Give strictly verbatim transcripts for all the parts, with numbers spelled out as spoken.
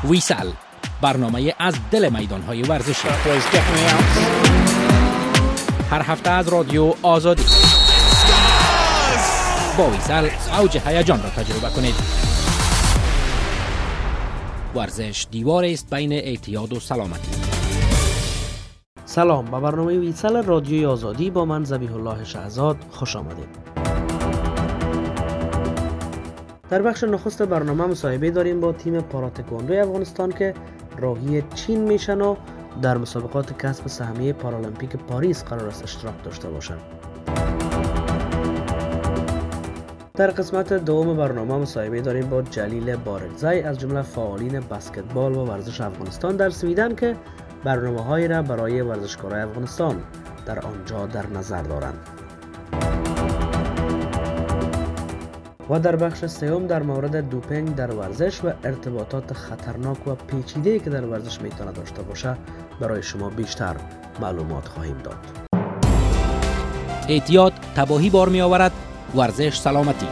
ویسل، برنامه از دل میدان‌های ورزشی. هر هفته از رادیو آزادی. با ویسل اوج هیجان را تجربه کنید. ورزش دیوار است بین اعتیاد و سلامتی. سلام، به برنامه ویسل رادیوی آزادی با من ذبیح الله شهزاد خوش آمدید. در بخش نخست برنامه مصاحبه داریم با تیم پاراتکواندو افغانستان که راهی چین میشن و در مسابقات کسب سهمیه پارالمپیک پاریس قرار است اشتراک داشته باشند. در قسمت دوم برنامه مصاحبه داریم با جلیل بارگزی از جمله فعالین بسکتبال و ورزش افغانستان در سویدن که برنامه‌هایی را برای ورزشکاران افغانستان در آنجا در نظر دارند. و در بخش سوم در مورد دوپینگ در ورزش و ارتباطات خطرناک و پیچیده‌ای که در ورزش میتونه داشته باشه برای شما بیشتر معلومات خواهیم داد. اعتیاد تباهی بار می آورد، ورزش سلامتی.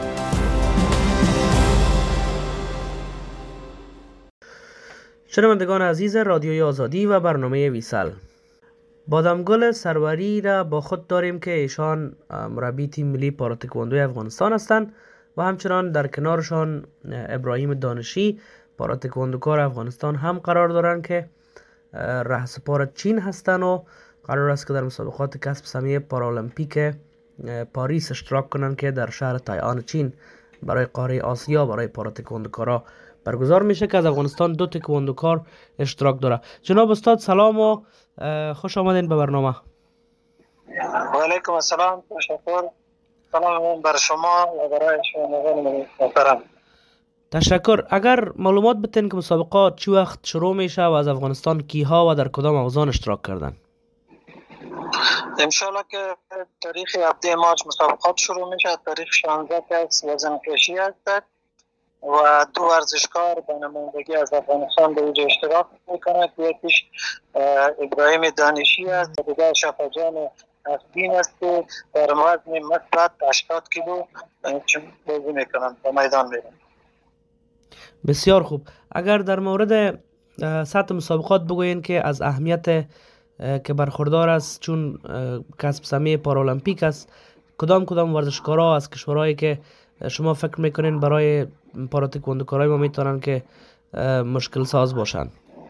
شنوندگان عزیز رادیوی آزادی و برنامه ویسل، بادامگل سروری را با خود داریم که ایشان مربی تیم ملی پاراتکواندو افغانستان هستند و همچنان در کنارشان ابراهیم دانشی پاراتکواندوکار افغانستان هم قرار دارند که رهسپار چین هستند و قرار است که در مسابقات کسب سهمیه پارالمپیک پاریس اشتراک کنند که در شهر تایعان چین برای قاره آسیا برای پاراتکواندوکارا برگزار میشه که از افغانستان دو تکواندوکار اشتراک داره. جناب استاد سلام و خوش آمدین به برنامه. و علیکم السلام، تشکر. سلام بر شما و برای شما محترم. تشکر. اگر معلومات بتین که مسابقات چی وقت شروع میشه و از افغانستان کیها و در کدام اوزان اشتراک کردن؟ انشالله که تاریخ هفده مارچ مسابقات شروع میشه. تاریخ شانزده که وزن کشی هست و دو ورزشکار به نمایندگی از افغانستان به اینجا اشتراک میکنند. یکیش ابراهیم دانشی است و دیگر شفاجان افدین است که در وزن مثبت هشتاد کیلو بازی میکنند و میدان میرن. بسیار خوب. اگر در مورد سطح مسابقات بگوین که از اهمیت که برخوردار است چون کسب سهمیه پارالمپیک است، کدام کدام ورزشکارا از کشورهایی که شما فکر میکنین برای پاراتکواندوکارای ما میتونن که مشکل ساز باشن؟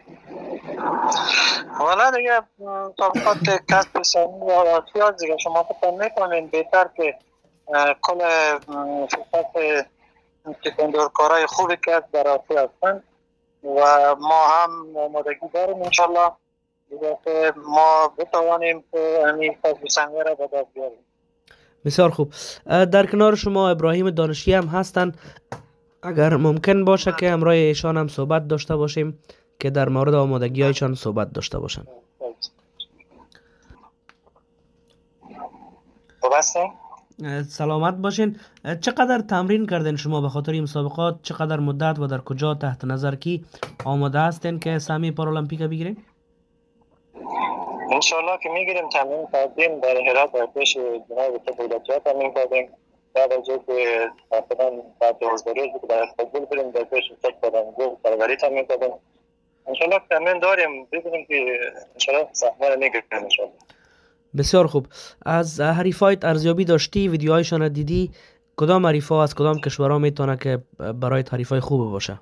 والا دیگه مسابقات کسب سهمیه آسیا دیگه شما فکر میکنین بهتر که کل فرصت تکواندوکارای خوبی که در آسیا هستن و ما هم آمادگی داریم انشالله دیگه که ما بتوانیم که همین کسب سهمیه را به دست بیاریم. بسیار خوب. در کنار شما ابراهیم دانشی هم هستن. اگر ممکن باشه که همراه ایشان هم صحبت داشته باشیم که در مورد آمادگی هایشان صحبت داشته باشن. سلامت باشین. چقدر تمرین کردین شما به خاطر این مسابقات؟ چقدر مدت و در کجا تحت نظر کی آماده هستین که سهمیه پارالمپیک بگیرین؟ انشالله که میگیریم. تمرین کردیم در هرات در پیش جناب دولتی ها تمرین کردیم. بعد از اینکه مثلا بعد دوازده روز که در استقبال بریم در پیش سک بدنگو پروری تمرین کردیم. انشالله تمرین داریم ببینیم که انشالله سهمیه رو میگیریم انشالله. بسیار خوب. از حریفایت ارزیابی داشتی؟ ویدیوهایشان دیدی؟ کدام حریفا از کدام کشورها میتونه که برای حریفای خوب باشه؟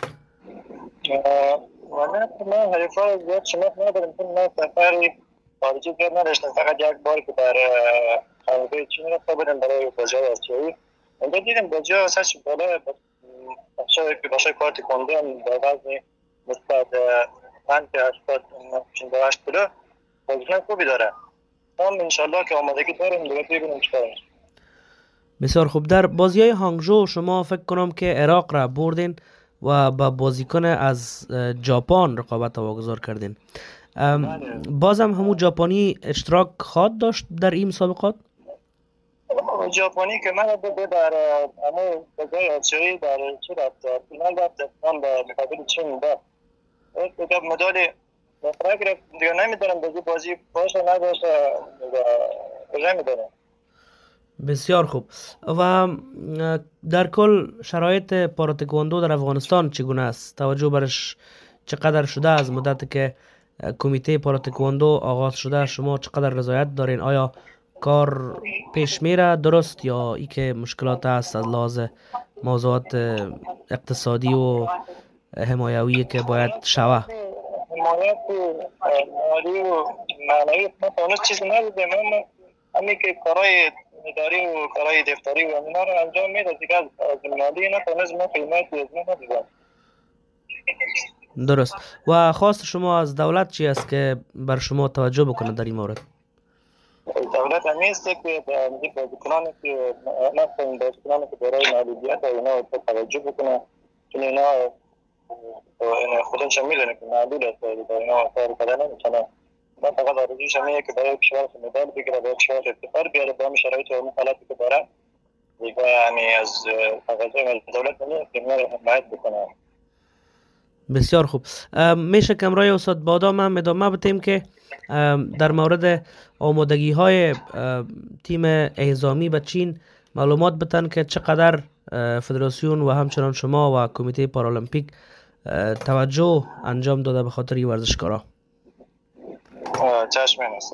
والا من حریفا زیاد شناخت ندارم چون من سفری خارجی زیاد نداشتم. فقط یک بار که در خارجی چین رفته بودم برای بازی‌های آسیایی. اونجا دیدم بازی‌ها اساس بالا بچه‌ای که باشای پاراتکواندو هم در وزن مثبت پنج تا هشتاد پنجاه و هشت کیلو بازیکن خوبی داره. هم انشالله که آمادگی داریم دیگه ببینیم چیکار میشه. بسیار خوب. در بازی‌های هانگژو شما فکر کنم که عراق را بردین و با بازیکن از ژاپن رقابت واگذار کردین. بازم همون ژاپنی اشتراک خواهد داشت در این مسابقات؟ ژاپنی که من بوده در همون بازی آسیایی در چه رفت فینال رفت من به مقابل چین بود. دیگه مدال مفرق گرفت دیگه نمیدونم بازی بازی باشه نباشه دیگه نمیدونم. بسیار خوب. و در کل شرایط پاراتکواندو در افغانستان چگونه است؟ توجه برش چقدر شده از مدت که کمیته پاراتکواندو آغاز شده شما چقدر رضایت دارین؟ آیا کار پیش میره درست یا ای که مشکلات هست از لحاظ موضوعات اقتصادی و حمایوی که باید شوه؟ حمایت مالی و معنوی ما تا چیزی ندیدیم. ما همین که کارهای اداری و کارهای دفتری و اینا رو انجام میده دیگه. از مالی نتونست ما حمایتی از ما ندیدیم. درست. و خواست شما از دولت چی است که بر شما توجه بکنه در این مورد؟ دولت همیست که بازیکنانی که مثلا بازیکنانی که برای معلولیت و اینا توجه بکنه، چون اینا خودش میدونه که معلول است و اینا کار کردن نمیتونه. من فقط آرزوش همینه که برای کشورش مدال بگیره، برای کشورش افتخار بیاره با همین شرایط و همین حالتی که داره دیگه. یعنی از تقاضای دولت نمیاد که اینا رو حمایت بکنه. بسیار خوب. میشه که امروز استاد بادام هم ادامه بدیم که در مورد آمادگی های تیم اعزامی به چین معلومات بدن که چقدر فدراسیون و همچنان شما و کمیته پارالمپیک توجه انجام داده به خاطر این ورزشکارا. چشم است.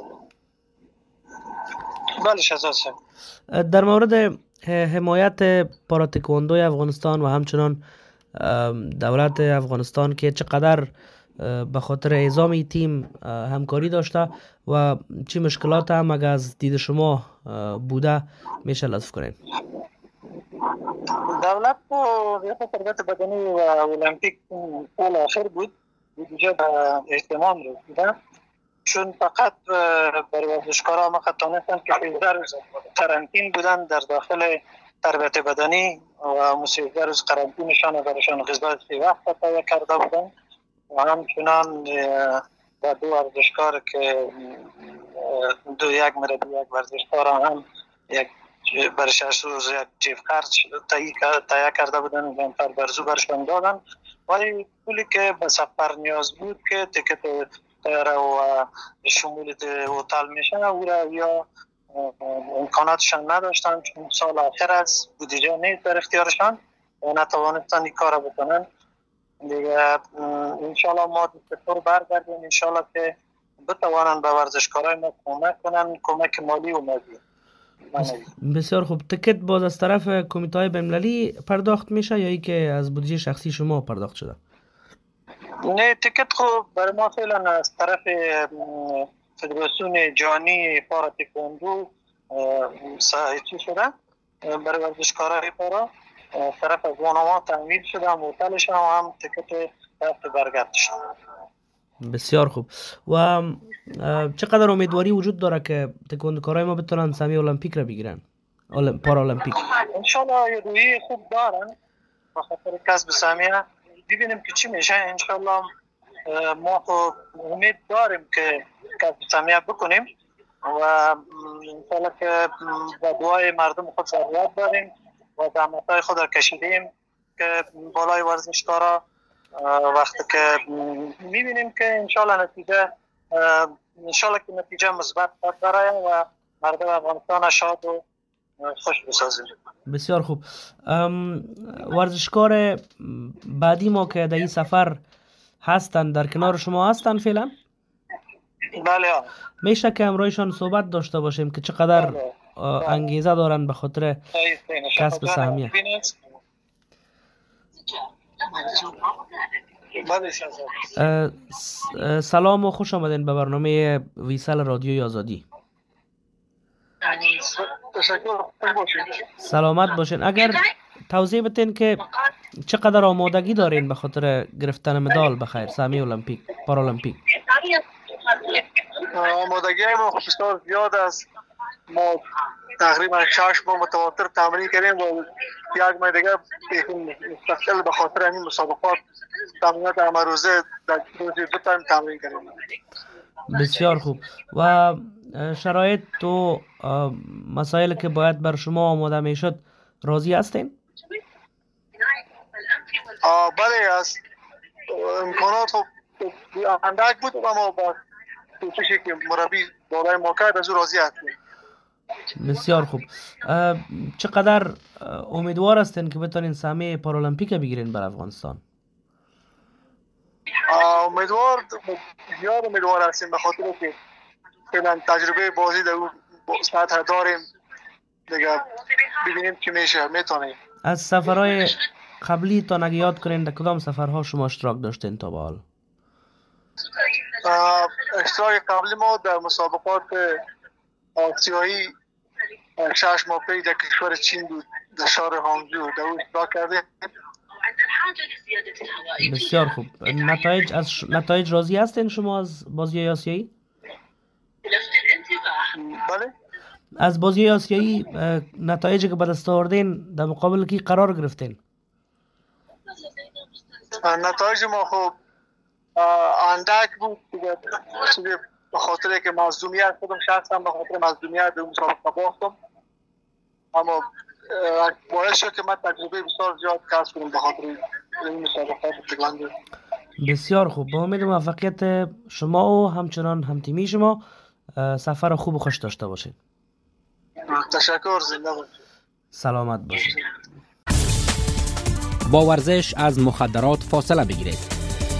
بله شزاست. در مورد حمایت پاراتکواندوی افغانستان و همچنان دولت افغانستان که چقدر به خاطر اعزام تیم همکاری داشته و چه مشکلات هم اگر از دید شما بوده میشه لطف کنین؟ دولت با ریاست تربیت بدنی و المپیک اول آخر بود بودجه به اهتمام رسیده، چون فقط برای ورزشکارا ما تونستن که سیزده روز قرنطین بودن در داخل تربیت بدنی و سیزده روز قرنطینشان برایشان غذا سه وقت تهیه کرده بودن و همچنان با دو ورزشکار که دو یک مربی یک ورزشکار هم یک برای شش روز یک جیب خرج تهیه کرده بودن و پر برزو برشان دادن. ولی پولی که به سفر نیاز بود که تکت طیاره و شمول هتل میشه او را یا امکاناتشان نداشتن، چون سال آخر از بودجه نیست در اختیارشان و نتوانستن این کار بکنن دیگه. انشالله ما دستور برگردیم، انشالله که بتوانن به ورزشکارای ما کمک کنن، کمک مالی و مادی. بسیار خوب. تکت باز از طرف کمیته های بین‌المللی پرداخت میشه یا ای که از بودجه شخصی شما پرداخت شده؟ نه، تکت خب برای ما فعلا از طرف فدراسیون جهانی پاراتکواندو سایتی شده برای ورزشکارای پارا، طرف از واناما تامین شده، هم هتلش هم تکت رفت برگشت شده. بسیار خوب. و چقدر امیدواری وجود داره که تکواندوکارای ما بتونن سهمیه المپیک را بگیرن، پارالمپیک؟ انشالله یه رویه خوب دارن با خاطر کسب سهمیه. ببینیم که چی میشه. انشالله ما خب امید داریم که کسب سهمیه بکنیم و انشالله که با دعای مردم خود ضرورت داریم و زحمت‌های خود را کشیدیم که بالای ورزشکارا وقتی که میبینیم که انشالله نتیجه انشالله که نتیجه مثبت داره و مردم افغانستان شاد و خوش بسازیم. بسیار خوب. ورزشکار بعدی ما که در این سفر هستن در کنار شما هستن فعلا؟ بله. میشه که امروزشان صحبت داشته باشیم که چقدر بله. انگیزه دارن به خاطر کسب سهمیه؟ سلام و خوش آمدین به برنامه ویسال رادیوی آزادی. سلامت باشین. اگر توضیح بدین که چقدر آمادگی دارین به خاطر گرفتن مدال بخیر سهمیه المپیک پارالمپیک؟ آمادگی ما بسیار زیاد است. ما تقریبا شش ماه متواتر تمرین کردیم و یک ماه دیگه مستقل به خاطر این مسابقات تمرینات امروزه در روز دو تایم تمرین کردیم. بسیار خوب. و شرایط تو مسائل که باید بر شما آماده میشد راضی هستین؟ بله است. امکانات خب اندک بود و ما با کوششی که مربی بالای ما کرد از او راضی هستیم. بسیار خوب. چقدر امیدوار هستین که بتونین سهمیه پارالمپیک بگیرین بر افغانستان؟ امیدوار زیاد امیدوار هستیم به خاطر که فعلا تجربه بازی در اون سطح داریم دیگه، ببینیم که میشه میتونیم. از سفرهای قبلی تا نگه یاد کنین در کدام سفرها شما اشتراک داشتین تا به حال؟ اشتراک قبلی ما در مسابقات آسیایی شش ماه پیش در کشور چین بود، در شهر هانگجو در اون اشتراک کردیم. بسیار خوب. نتایج از ش... نتایج راضی هستین شما از بازی آسیایی؟ بله. از بازی آسیایی نتایجی که به دست آوردین در مقابل کی قرار گرفتین؟ نتایج ما خوب اندک بود دیگه، به خاطر که مظلومیت خودم شخصا به خاطر مظلومیت به مسابقه باختم، اما باعث شد که من تجربه بسیار زیاد کسب کنم به خاطر این مسابقات تکواندو. بسیار خوب. با امید موفقیت شما و همچنان هم تیمی شما سفر خوب و خوش داشته باشید. تشکر. زنده باشید. سلامت باشید. با ورزش از مخدرات فاصله بگیرید.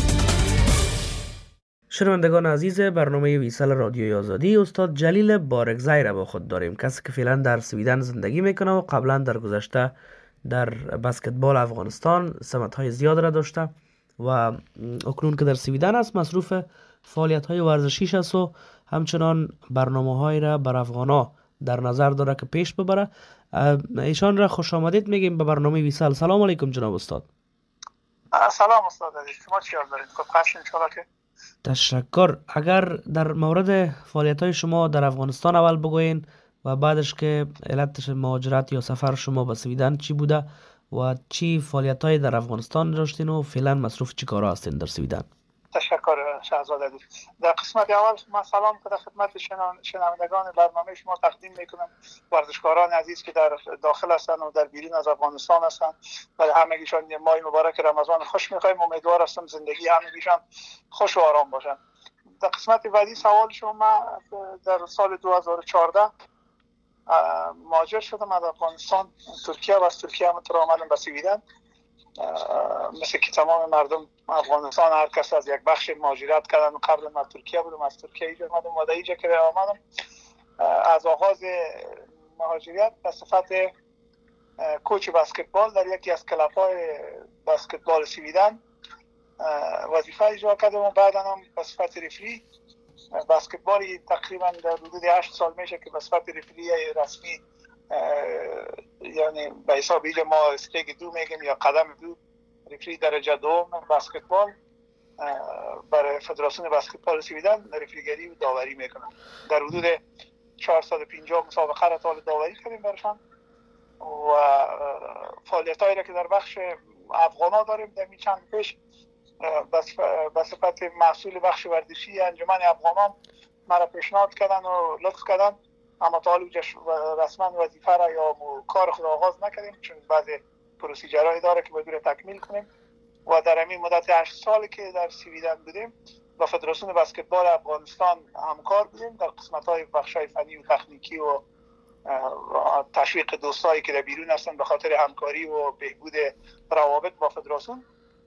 شنوندگان عزیز برنامه ویسال رادیوی آزادی، استاد جلیل بارگزای را با خود داریم، کسی که فعلا در سویدن زندگی میکنه و قبلا در گذشته در بسکتبال افغانستان سمت‌های زیاد را داشته و اکنون که در سویدن است مصروف فعالیت‌های ورزشیش است و همچنان برنامه‌های را بر افغانا در نظر داره که پیش ببره. ایشان را خوش آمدید میگیم به برنامه ویسال. سلام علیکم جناب استاد. سلام استاد عزیز، شما چی حال دارید؟ خوب هستین ان شاءالله که؟ تشکر. اگر در مورد فعالیت‌های شما در افغانستان اول بگوین و بعدش که علت مهاجرت یا سفر شما به سویدن چی بوده و چی فعالیت‌های در افغانستان داشتین و فعلا مصروف چی کارا هستین در سویدن؟ تشکر شهزاد عزیز. در قسمت اول من سلام خدمت خدمت شنوندگان برنامه شما تقدیم میکنم، ورزشکاران عزیز که در داخل هستن و در بیرون از افغانستان هستن و همگیشان ماه مبارک رمضان خوش میخوایم. امیدوار هستم زندگی همگیشان خوش و آرام باشن. در قسمت بعدی سوال شما، در سال دو هزار و چهارده مهاجر شدم از افغانستان ترکیه و از ترکیه هم آمدم به سویدن. مثل که تمام مردم افغانستان هر کس از یک بخش مهاجرت کردن. قبل من ترکیه بودم، از ترکیه اینجا اومدم و اینجا که آمدم از آغاز مهاجرت به صفت کوچ بسکتبال در یکی از کلب‌های بسکتبال سویدن وظیفه اجرا کردم و بعدا هم به صفت رفری بسکتبالی تقریبا در حدود هشت سال میشه که به صفت رفری رسمی، یعنی به حساب اینجا ما استیگ دو میگیم یا قدم دو، رفری درجه دوم بسکتبال برای فدراسیون بسکتبال سویدن رفریگری و داوری میکنم. در حدود چهارصد و پنجاه مسابقه را تال داوری کردیم برشان و فعالیتایی را که در بخش افغانا داریم در می چند پیش به صفت مسئول بخش ورزشی انجمن افغانان مرا پیشنهاد کردن و لطف کردن، اما تا حالا رسما وظیفه را یا کار خود آغاز نکردیم چون بعضی پروسیجرهایی داره که باید تکمیل کنیم و در همین مدت هشت سالی که در سویدن بودیم با فدراسیون بسکتبال افغانستان همکار بودیم در قسمت‌های بخش‌های فنی و تکنیکی و تشویق دوستایی که در بیرون هستن به خاطر همکاری و بهبود روابط با فدراسیون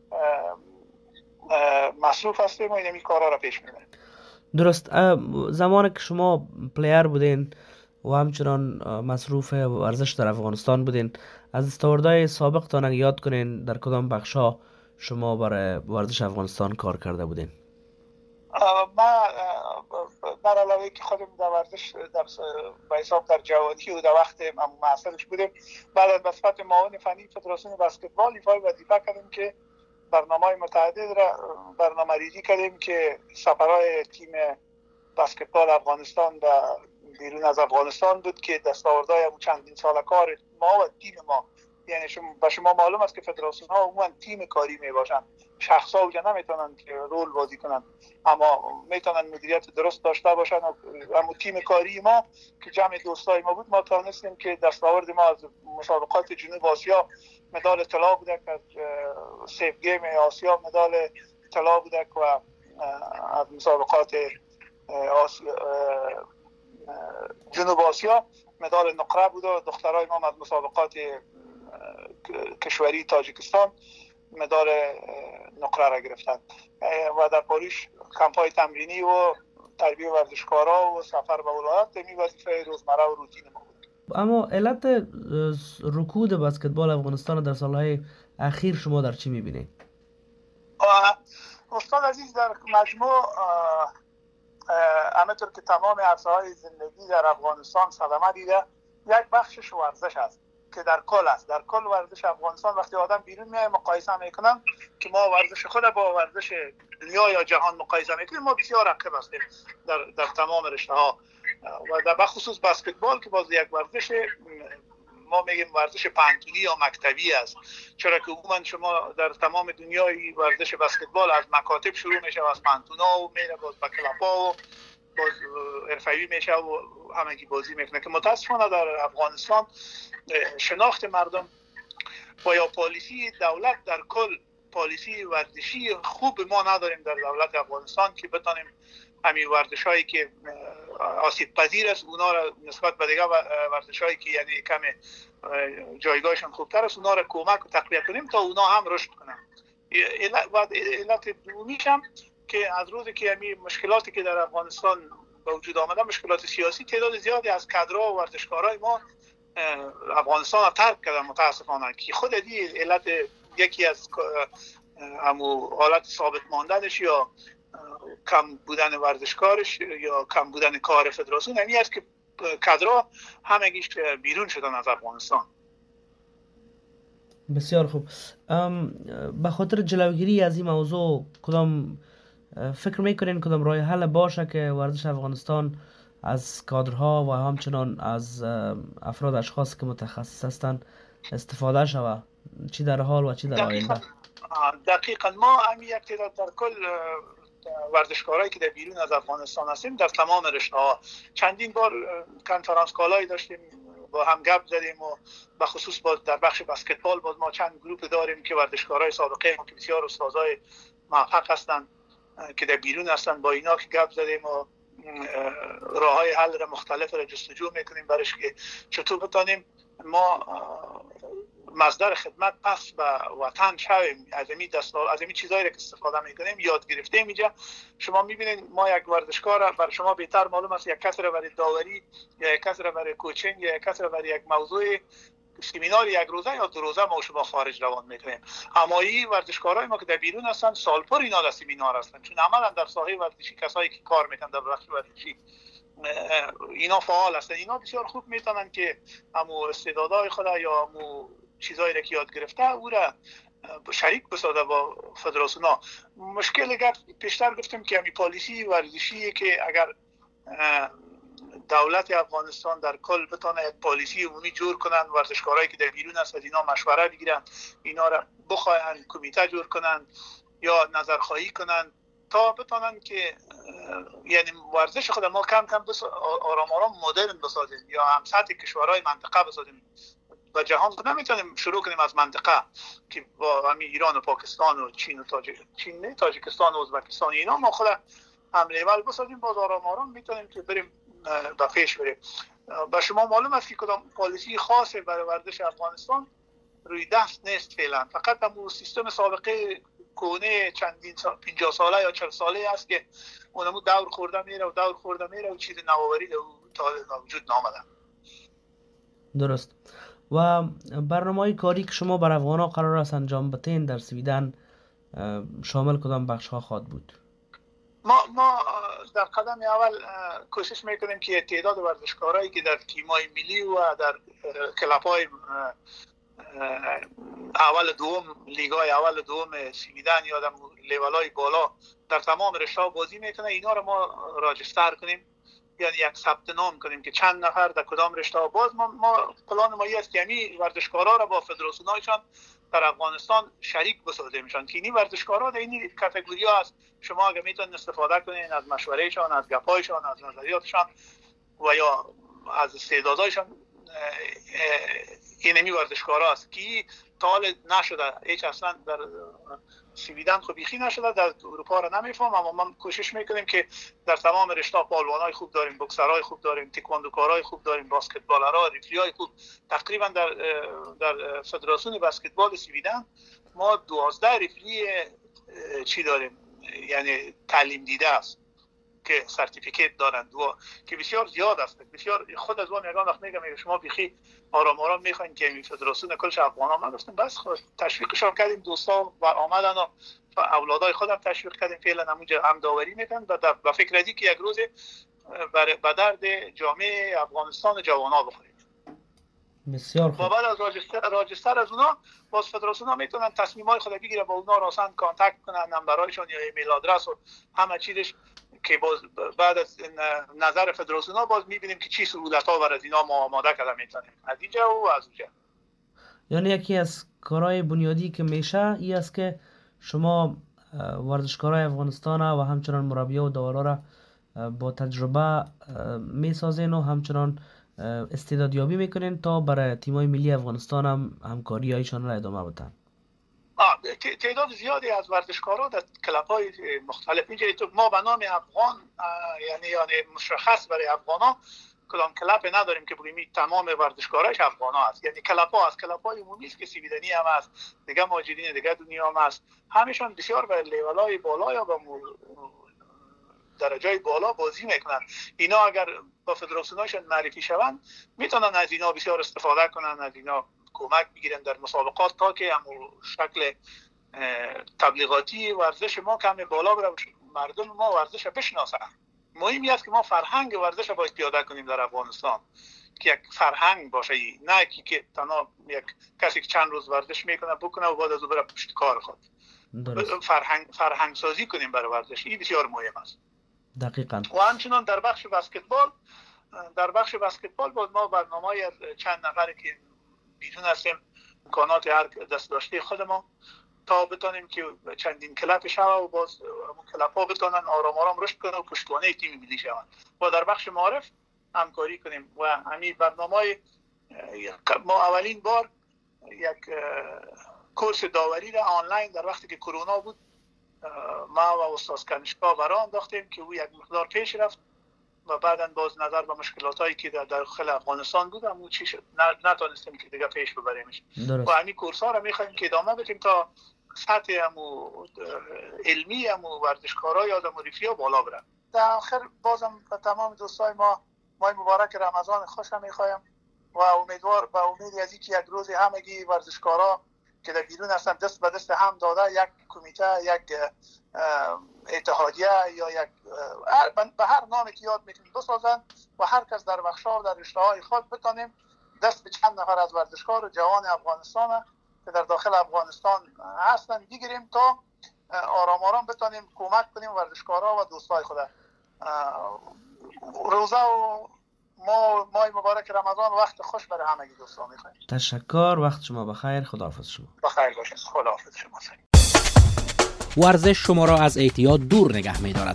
مصروف هستیم و این کارا را پیش میبریم. درست. زمانی که شما پلیر بودین و همچنان مصروف ورزش در افغانستان بودین، از استعدادهای سابق تا یاد کنین در کدام بخشا شما برای ورزش افغانستان کار کرده بودین؟ ما در علاوه که خودم در ورزش در به حساب در جوانی و در وقت معاصرش بودیم، بعد از صفت معاون فنی فدراسیون بسکتبال ایفای وظیفه کردیم که برنامه‌های متعدد را برنامه ریزی کردیم که سفرهای تیم بسکتبال افغانستان و بیرون از افغانستان بود که دستاوردهای چندین سال کار ما و تیم ما، یعنی شما به شما معلوم است که فدراسیون ها عموما تیم کاری می باشن، شخصا اوجا نمیتونن که رول بازی کنن اما میتونن مدیریت درست داشته باشن و اما تیم کاری ما که جمع دوستای ما بود ما توانستیم که دستاورد ما از مسابقات جنوب آسیا مدال طلا بوده، از سیف گیم آسیا مدال طلا بوده و از مسابقات آسیا جنوب آسیا مدال نقره بوده و دخترای ما از مسابقات کشوری تاجیکستان مدال نقره را گرفتن و در پاریس کمپ‌های تمرینی و تربیت ورزشکارا و سفر به ولایت می وظیفه روزمره و روتین ما بود. اما علت رکود بسکتبال افغانستان در سالهای اخیر شما در چی می‌بینید؟ استاد عزیز، در مجموع همونطور که تمام عرصه‌های زندگی در افغانستان صدمه دیده، یک بخشش ورزش است که در کل است. در کل ورزش افغانستان وقتی آدم بیرون میاد مقایسه میکنن که ما ورزش خود با ورزش دنیا یا جهان مقایسه میکنیم، ما بسیار عقب هستیم در در تمام رشته ها و در بخصوص بسکتبال که باز یک ورزش ما میگیم ورزش پانتونی یا مکتبی است، چرا که عموما شما در تمام دنیای ورزش بسکتبال از مکاتب شروع میشه و از پانتونا و میره باز به کلپا و باز حرفه‌ای میشه و همگی بازی میکنه که متاسفانه در افغانستان شناخت مردم و یا پالیسی دولت در کل پالیسی ورزشی خوب ما نداریم در دولت افغانستان که بتونیم همین ورزش هایی که آسیب پذیر است اونا را نسبت به دیگه ورزش هایی که یعنی کم جایگاهشون خوبتر است اونا را کمک و تقویت کنیم تا اونا هم رشد کنن. علت دومیش هم که از روزی که همین مشکلاتی که در افغانستان به وجود آمده، مشکلات سیاسی، تعداد زیادی از کادرها و ورزشکارای ما افغانستان را ترک کردن متاسفانه، که خود دی علت یکی از همو حالت ثابت ماندنش یا کم بودن ورزشکارش یا کم بودن کار فدراسیون یعنی است که کادرها همگیش بیرون شدن از افغانستان. بسیار خوب. به خاطر جلوگیری از این موضوع کدام فکر میکنین کدام راه حل باشه که ورزش افغانستان از کادرها و همچنان از افراد اشخاص که متخصص هستند استفاده شود، چی در حال و چی در آینده؟ دقیقاً ما هم یک تعداد در کل ورزشکارایی که در بیرون از افغانستان هستیم در تمام رشته‌ها چندین بار کنفرانس کالایی داشتیم، با هم گپ زدیم و به خصوص با در بخش بسکتبال باز ما چند گروه داریم که ورزشکارای سابقه ما که بسیار استادای موفق هستند که در بیرون هستند، با اینا که گپ زدیم و راههای حل را مختلف را جستجو میکنیم برش که چطور بتونیم ما مصدر خدمت پس به وطن شویم. از این دستور از این چیزایی که استفاده میکنیم یاد گرفتیم. اینجا شما میبینید ما یک ورزشکار برای شما بهتر معلوم است یک کس را برای داوری یا یک کس را برای کوچینگ یا یک کس را برای یک موضوع سمینار یک روزه یا دو روزه ما شما خارج روان میکنیم، اما این ورزشکارای ما که در بیرون هستن سال پر اینا در سمینار هستن، چون عملا در ساحه ورزشی کسایی که کار میکنن در بخش ورزشی اینا فعال هستن، اینا بسیار خوب میتونن که همو استعدادهای خود یا همو چیزایی را که یاد گرفته او را شریک بسازه با فدراسیونا. مشکل اگر پیشتر گفتم که همین پالیسی ورزشی که اگر دولت افغانستان در کل بتونه یک پالیسی عمومی جور کنن، ورزشکارایی که در بیرون هستند اینا مشوره بگیرن، اینا را بخواهن کمیته جور کنن یا نظرخواهی کنن تا بتونن که یعنی ورزش خود ما کم کم بس آرام آرام مدرن بسازیم یا هم سطح کشورهای منطقه بسازیم و جهان خود نمیتونیم شروع کنیم از منطقه که با همین ایران و پاکستان و چین و تاجیک چین نه تاجیکستان و ازبکستان اینا ما خود هم لیول بسازیم، باز آرام آرام میتونیم که بریم به پیش بریم. با شما معلوم است که کدام پالیسی خاصه برای ورزش افغانستان روی دست نیست فعلا، فقط همون سیستم سابقه کونه چندین سال پنجاه ساله یا چهل ساله است که اونمو دور خورده میره و دور خورده میره و چیز نوآوری تا وجود نامده. درست. و برنامه‌های کاری که شما بر افغان‌ها قرار است انجام بدین در سویدن شامل کدام بخش‌ها خواهد بود؟ ما ما در قدم اول کوشش میکنیم که تعداد ورزشکارایی که در تیم‌های ملی و در کلاب‌های اول دوم لیگای اول دوم سویدن یا در لیول‌های بالا در تمام رشته‌ها بازی میکنه اینا رو ما راجستر کنیم، یعنی یک ثبت نام کنیم که چند نفر در کدام رشته ها. باز ما, ما پلان ما است که یعنی ورزشکارا را با فدراسیون‌هایشان در افغانستان شریک بسازیمشان که این ورزشکارا در این کاتگوری ها است، شما اگه میتونید استفاده کنین از مشورهشان، از گپایشان، از نظریاتشان و یا از استعدادایشان. اینمی ورزشکارا است که تا حال نشده هیچ اصلا در سویدن خب بیخی نشده، در اروپا را نمیفهم، اما ما کوشش میکنیم که در تمام رشته پالوانای خوب داریم، بوکسرای خوب داریم، تکواندوکارای خوب داریم، بسکتبالرها، ریفریای خوب. تقریبا در در فدراسیون بسکتبال سویدن ما دوازده ریفری چی داریم یعنی تعلیم دیده است که سرتیفیکیت دارند و که بسیار زیاد است. بسیار خود از اون یگان وقت میگم شما بخی آرام آرام میخواین که این فدراسیون کلش افغان ها من گفتم بس خود تشویقشان کردیم، دوستا و آمدن و اولادای خودم تشویق کردیم، فعلا همونجا هم داوری میکنن و با فکر ازی که یک روز به درد جامعه افغانستان جوان ها بخوریم. بسیار خوب. و بعد از راجستر راجستر از اونا باز فدراسیون ها میتونن تصمیمای خود بگیره، با اونا راسن کانتکت کنن، نمبرایشون یا ایمیل آدرس و همه چیزش که باز بعد از نظر فدراسیون ها باز میبینیم که چی سهولت ها برای اینا ما آماده کرده میتونیم از اینجا و از اونجا. یعنی یکی از کارهای بنیادی که میشه این است که شما ورزشکارای افغانستان و همچنان مربیان و داورا را با تجربه میسازین و همچنان استعدادیابی میکنین تا برای تیمای ملی افغانستان هم همکاری هایشان را ادامه بدن. تعداد زیادی از ورزشکارا در کلب‌های مختلف اینجا ما به نام افغان یعنی یعنی مشخص برای افغانا کدام کلب نداریم که بگیم تمام ورزشکاراش افغانا است. یعنی کلب‌ها از کلب‌های عمومی است که سویدنی هم است، دیگه مهاجرین دیگه دنیا هم است، همشون بسیار به لیول‌های بالا یا به درجای بالا بازی میکنن. اینا اگر با فدراسیوناشون معرفی شوند میتونن از اینا بسیار استفاده کنن، از اینا کمک بگیرن در مسابقات تا که هم شکل تبلیغاتی ورزش ما کم بالا بره، مردم ما ورزش بشناسن. مهمی است که ما فرهنگ ورزش باید پیاده کنیم در افغانستان که یک فرهنگ باشه، نه که تنها یک کسی که چند روز ورزش میکنه بکنه و بعد از اون بره پشت کار خود. فرهنگ فرهنگ سازی کنیم برای ورزش، این بسیار مهم است. دقیقاً. و همچنان در بخش بسکتبال در بخش بسکتبال باز ما برنامه‌ای چند نفری که بیرون هستیم امکانات هر دست داشته خودمون تا بتونیم که چندین کلب شوه و باز اون کلب ها بتونن آرام آرام رشد کنن و پشتوانه تیم ملی شوند و در بخش معارف همکاری کنیم. و همین برنامه ما اولین بار یک کورس داوری را آنلاین در وقتی که کرونا بود ما و استاد کنشکا برای انداختیم که او یک مقدار پیش رفت و بعداً باز نظر به مشکلاتایی که در داخل افغانستان بود همون چی شد نتونستیم که دیگه پیش ببریمش. و همین کورس ها را میخوایم که ادامه بدیم تا سطح همو علمی همو ورزشکارا یا مریفیا بالا برن. در آخر بازم به تمام دوستای ما ماه مبارک رمضان خوش میخوایم و امیدوار به امید از اینکه یک روز همگی ورزشکارا که در بیرون هستن دست به دست هم داده یک کمیته، یک اتحادیه یا یک به هر نامی که یاد میکنیم بسازن و هر کس در بخش‌ها و در رشته‌های خود بتونیم دست به چند نفر از ورزشکار و جوان افغانستان که در داخل افغانستان هستن بگیریم تا آرام آرام بتونیم کمک کنیم ورزشکارا و دوستای خود. روزه و ما ماه مبارک رمضان وقت خوش برای همگی دوستان می‌خوایم. تشکر، وقت شما بخیر، خداحافظ شما. بخیر باشید، خداحافظ شما. ورزش شما را از اعتیاد دور نگه می‌دارد.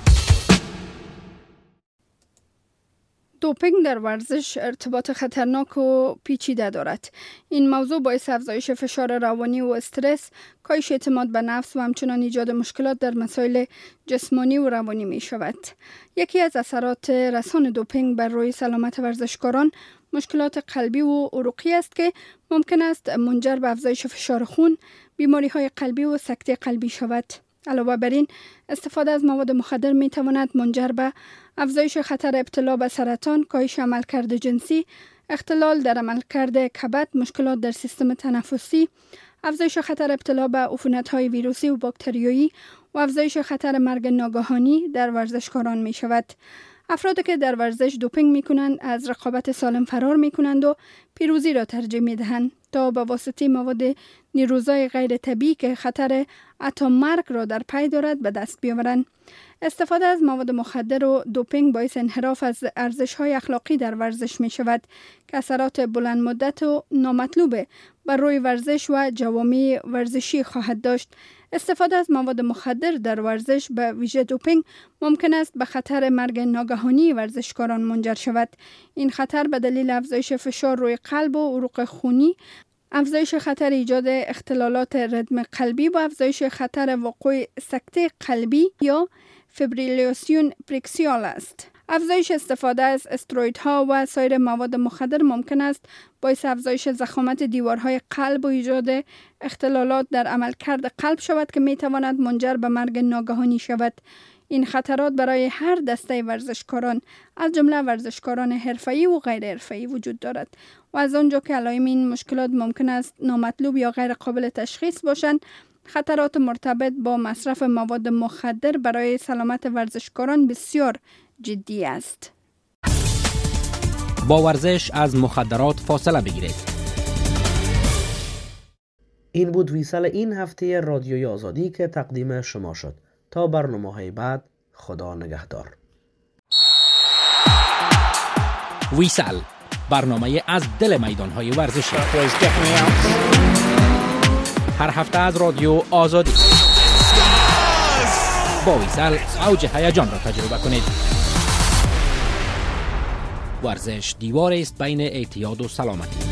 دوپینگ در ورزش ارتباط خطرناک و پیچیده دارد. این موضوع باعث افزایش فشار روانی و استرس، کاهش اعتماد به نفس و همچنان ایجاد مشکلات در مسائل جسمانی و روانی می شود. یکی از اثرات رسان دوپینگ بر روی سلامت ورزشکاران مشکلات قلبی و عروقی است که ممکن است منجر به افزایش فشار خون، بیماری های قلبی و سکته قلبی شود. علاوه بر این، استفاده از مواد مخدر می تواند منجر به افزایش خطر ابتلا به سرطان، کاهش عملکرد جنسی، اختلال در عملکرد کبد، مشکلات در سیستم تنفسی، افزایش خطر ابتلا به عفونت‌های ویروسی و باکتریایی و افزایش خطر مرگ ناگهانی در ورزشکاران می شود. افرادی که در ورزش دوپینگ می کنند از رقابت سالم فرار می کنند و پیروزی را ترجیح می دهند تا به واسطه مواد نیروزای غیر طبیعی که خطر حتی مرگ را در پی دارد به دست بیاورند. استفاده از مواد مخدر و دوپینگ باعث انحراف از ارزش‌های اخلاقی در ورزش می شود که اثرات بلند مدت و نامطلوب بر روی ورزش و جوامع ورزشی خواهد داشت. استفاده از مواد مخدر در ورزش به ویژه دوپینگ ممکن است به خطر مرگ ناگهانی ورزشکاران منجر شود. این خطر به دلیل افزایش فشار روی قلب و عروق خونی، افزایش خطر ایجاد اختلالات ریتم قلبی و افزایش خطر وقوع سکته قلبی یا فیبریلیاسیون پریکسیال است. افزایش استفاده از استروئیدها و سایر مواد مخدر ممکن است باعث افزایش ضخامت دیوارهای قلب و ایجاد اختلالات در عملکرد قلب شود که می تواند منجر به مرگ ناگهانی شود. این خطرات برای هر دسته ورزشکاران از جمله ورزشکاران حرفه‌ای و غیر حرفه‌ای وجود دارد و از آنجا که علائم این مشکلات ممکن است نامطلوب یا غیر قابل تشخیص باشند، خطرات مرتبط با مصرف مواد مخدر برای سلامت ورزشکاران بسیار جدی است. با ورزش از مخدرات فاصله بگیرید. این بود ویسال این هفته رادیوی آزادی که تقدیم شما شد. تا برنامه‌های بعد، خدا نگهدار. ویسال، برنامه از دل میدان‌های ورزشی. هر هفته از رادیو آزادی. با ویسال اوج هیجان را تجربه کنید. ورزش دیواری است بین اعتیاد و سلامتی.